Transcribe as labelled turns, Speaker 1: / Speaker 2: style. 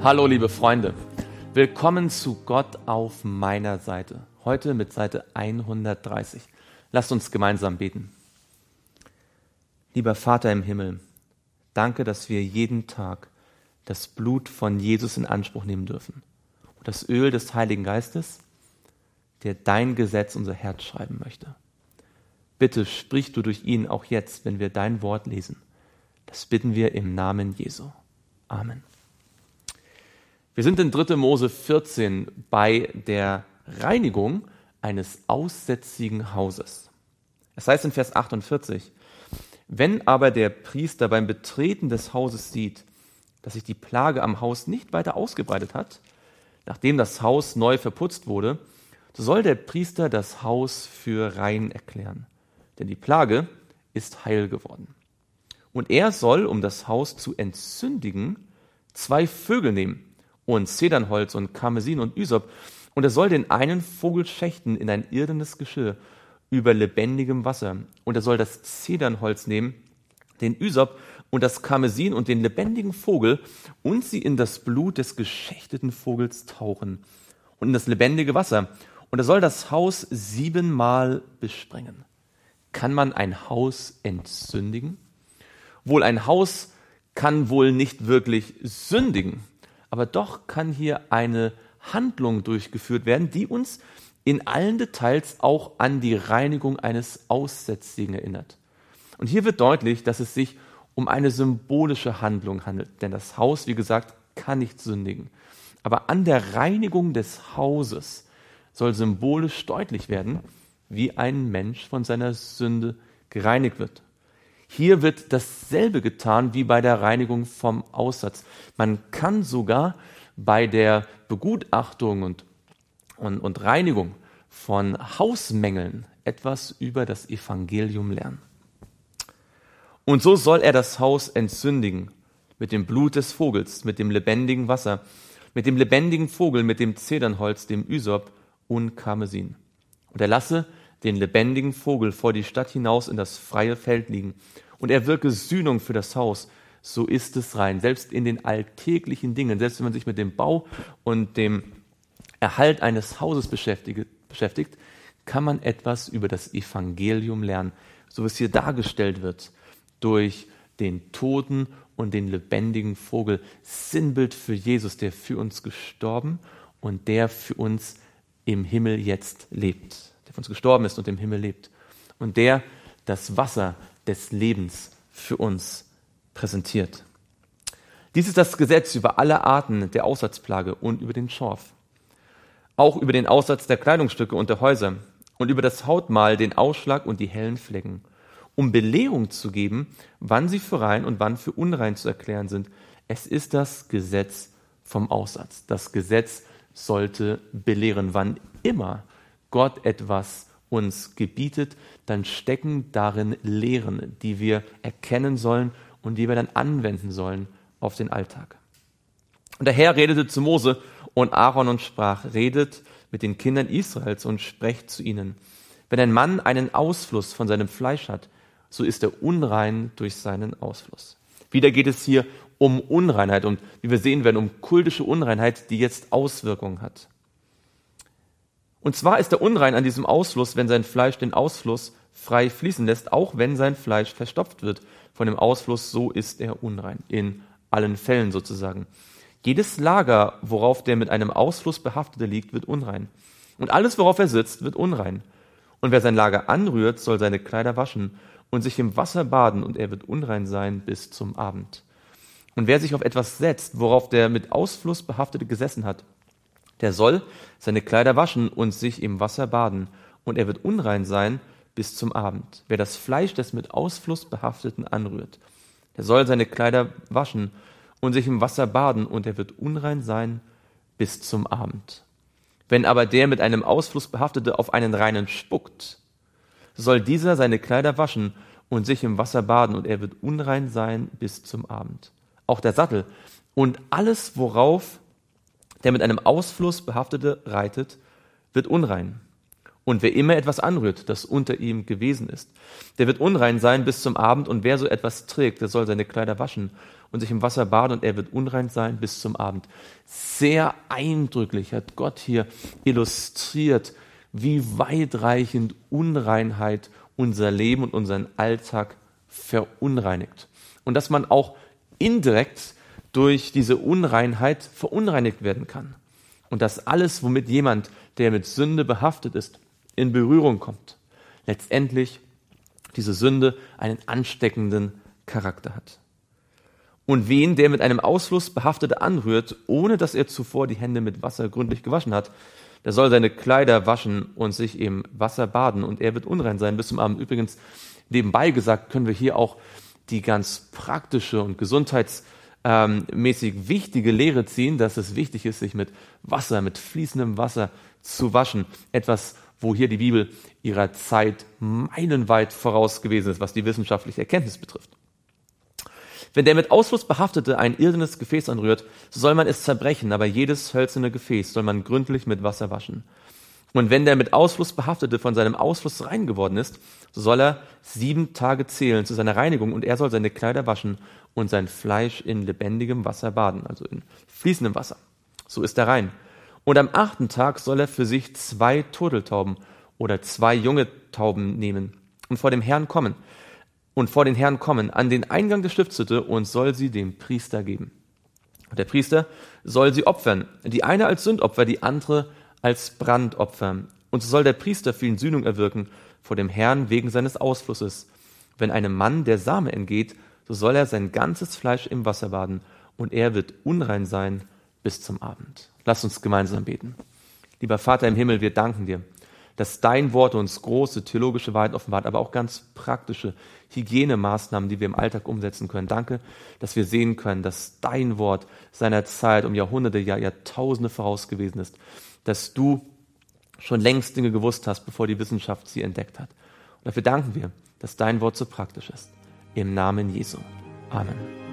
Speaker 1: Hallo liebe Freunde, willkommen zu Gott auf meiner Seite. Heute mit Seite 130. Lasst uns gemeinsam beten. Lieber Vater im Himmel, danke, dass wir jeden Tag das Blut von Jesus in Anspruch nehmen dürfen und das Öl des Heiligen Geistes, der dein Gesetz unser Herz schreiben möchte. Bitte sprich du durch ihn auch jetzt, wenn wir dein Wort lesen. Das bitten wir im Namen Jesu. Amen. Wir sind in 3. Mose 14 bei der Reinigung eines aussätzigen Hauses. Es heißt in Vers 48, wenn aber der Priester beim Betreten des Hauses sieht, dass sich die Plage am Haus nicht weiter ausgebreitet hat, nachdem das Haus neu verputzt wurde, so soll der Priester das Haus für rein erklären, denn die Plage ist heil geworden. Und er soll, um das Haus zu entzündigen, 2 Vögel nehmen, und Zedernholz und Karmesin und Ysop, und er soll den einen Vogel schächten in ein irdenes Geschirr über lebendigem Wasser, und er soll das Zedernholz nehmen, den Ysop und das Karmesin und den lebendigen Vogel und sie in das Blut des geschächteten Vogels tauchen und in das lebendige Wasser, und er soll das Haus 7-mal besprengen. Kann man ein Haus entzündigen? Wohl, ein Haus kann wohl nicht wirklich sündigen, aber doch kann hier eine Handlung durchgeführt werden, die uns in allen Details auch an die Reinigung eines Aussätzigen erinnert. Und hier wird deutlich, dass es sich um eine symbolische Handlung handelt, denn das Haus, wie gesagt, kann nicht sündigen. Aber an der Reinigung des Hauses soll symbolisch deutlich werden, wie ein Mensch von seiner Sünde gereinigt wird. Hier wird dasselbe getan wie bei der Reinigung vom Aussatz. Man kann sogar bei der Begutachtung und Reinigung von Hausmängeln etwas über das Evangelium lernen. Und so soll er das Haus entzündigen mit dem Blut des Vogels, mit dem lebendigen Wasser, mit dem lebendigen Vogel, mit dem Zedernholz, dem Ysop und Karmesin. Und er lasse den lebendigen Vogel vor die Stadt hinaus in das freie Feld liegen. Und er wirke Sühnung für das Haus, so ist es rein. Selbst in den alltäglichen Dingen, selbst wenn man sich mit dem Bau und dem Erhalt eines Hauses beschäftigt, kann man etwas über das Evangelium lernen, so wie es hier dargestellt wird, durch den toten und den lebendigen Vogel. Sinnbild für Jesus, der für uns gestorben und der für uns im Himmel jetzt lebt. Der für uns gestorben ist und im Himmel lebt. Und der das Wasser des Lebens für uns präsentiert. Dies ist das Gesetz über alle Arten der Aussatzplage und über den Schorf. Auch über den Aussatz der Kleidungsstücke und der Häuser und über das Hautmal, den Ausschlag und die hellen Flecken, um Belehrung zu geben, wann sie für rein und wann für unrein zu erklären sind. Es ist das Gesetz vom Aussatz. Das Gesetz sollte belehren, wann immer Gott etwas uns gebietet, dann stecken darin Lehren, die wir erkennen sollen und die wir dann anwenden sollen auf den Alltag. Und der Herr redete zu Mose und Aaron und sprach, redet mit den Kindern Israels und sprecht zu ihnen. Wenn ein Mann einen Ausfluss von seinem Fleisch hat, so ist er unrein durch seinen Ausfluss. Wieder geht es hier um Unreinheit und wie wir sehen werden, um kultische Unreinheit, die jetzt Auswirkungen hat. Und zwar ist er unrein an diesem Ausfluss, wenn sein Fleisch den Ausfluss frei fließen lässt, auch wenn sein Fleisch verstopft wird von dem Ausfluss, so ist er unrein, in allen Fällen sozusagen. Jedes Lager, worauf der mit einem Ausfluss behaftete liegt, wird unrein. Und alles, worauf er sitzt, wird unrein. Und wer sein Lager anrührt, soll seine Kleider waschen und sich im Wasser baden, und er wird unrein sein bis zum Abend. Und wer sich auf etwas setzt, worauf der mit Ausfluss behaftete gesessen hat, der soll seine Kleider waschen und sich im Wasser baden, und er wird unrein sein bis zum Abend. Wer das Fleisch des mit Ausfluss behafteten anrührt, der soll seine Kleider waschen und sich im Wasser baden, und er wird unrein sein bis zum Abend. Wenn aber der mit einem Ausfluss behaftete auf einen Reinen spuckt, soll dieser seine Kleider waschen und sich im Wasser baden, und er wird unrein sein bis zum Abend. Auch der Sattel und alles, worauf der mit einem Ausfluss behaftete reitet, wird unrein. Und wer immer etwas anrührt, das unter ihm gewesen ist, der wird unrein sein bis zum Abend. Und wer so etwas trägt, der soll seine Kleider waschen und sich im Wasser baden, und er wird unrein sein bis zum Abend. Sehr eindrücklich hat Gott hier illustriert, wie weitreichend Unreinheit unser Leben und unseren Alltag verunreinigt. Und dass man auch indirekt durch diese Unreinheit verunreinigt werden kann. Und dass alles, womit jemand, der mit Sünde behaftet ist, in Berührung kommt, letztendlich diese Sünde einen ansteckenden Charakter hat. Und wen der mit einem Ausfluss Behaftete anrührt, ohne dass er zuvor die Hände mit Wasser gründlich gewaschen hat, der soll seine Kleider waschen und sich im Wasser baden, und er wird unrein sein bis zum Abend. Übrigens, nebenbei gesagt, können wir hier auch die ganz praktische und gesundheitsmäßig wichtige Lehre ziehen, dass es wichtig ist, sich mit Wasser, mit fließendem Wasser zu waschen. Etwas, wo hier die Bibel ihrer Zeit meilenweit voraus gewesen ist, was die wissenschaftliche Erkenntnis betrifft. Wenn der mit Ausfluss Behaftete ein irdenes Gefäß anrührt, so soll man es zerbrechen, aber jedes hölzerne Gefäß soll man gründlich mit Wasser waschen. Und wenn der mit Ausfluss Behaftete von seinem Ausfluss rein geworden ist, so soll er 7 Tage zählen zu seiner Reinigung, und er soll seine Kleider waschen und sein Fleisch in lebendigem Wasser baden, also in fließendem Wasser. So ist er rein. Und am 8. Tag soll er für sich 2 Turteltauben oder 2 junge Tauben nehmen und vor den Herrn kommen an den Eingang der Stiftshütte und soll sie dem Priester geben. Und der Priester soll sie opfern, die eine als Sündopfer, die andere als Brandopfer. Und so soll der Priester für ihn Sühnung erwirken vor dem Herrn wegen seines Ausflusses. Wenn einem Mann der Same entgeht, so soll er sein ganzes Fleisch im Wasser baden, und er wird unrein sein bis zum Abend. Lass uns gemeinsam beten. Lieber Vater im Himmel, wir danken dir, dass dein Wort uns große theologische Wahrheit offenbart, aber auch ganz praktische Hygienemaßnahmen, die wir im Alltag umsetzen können. Danke, dass wir sehen können, dass dein Wort seiner Zeit um Jahrhunderte, ja Jahrtausende voraus gewesen ist, dass du schon längst Dinge gewusst hast, bevor die Wissenschaft sie entdeckt hat. Und dafür danken wir, dass dein Wort so praktisch ist. Im Namen Jesu. Amen.